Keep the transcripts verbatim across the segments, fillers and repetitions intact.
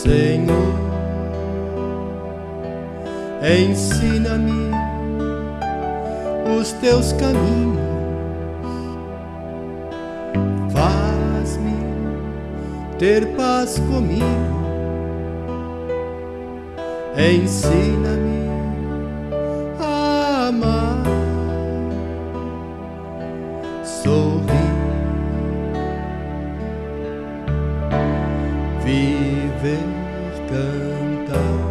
Senhor, ensina-me os teus caminhos, faz-me ter paz comigo, ensina-me a amar, sorrir, viver, cantar.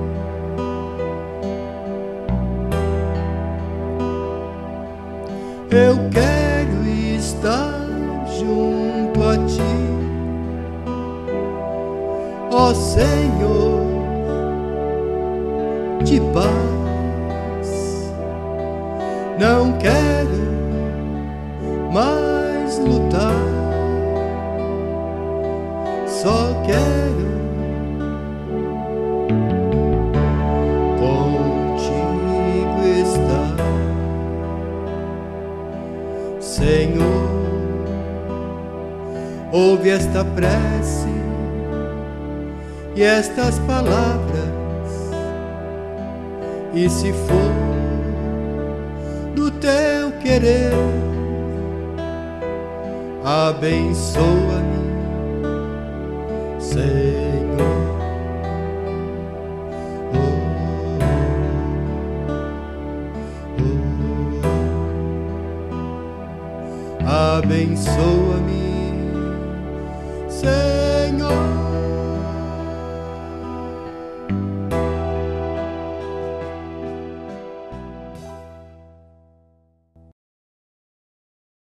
Eu quero estar junto a ti, ó Senhor, de paz. Não quero mais lutar, só quero contigo estar. Senhor, ouve esta prece e estas palavras, e se for do teu querer, abençoa-me, Senhor. Oh, oh, oh. Abençoa-me, Senhor.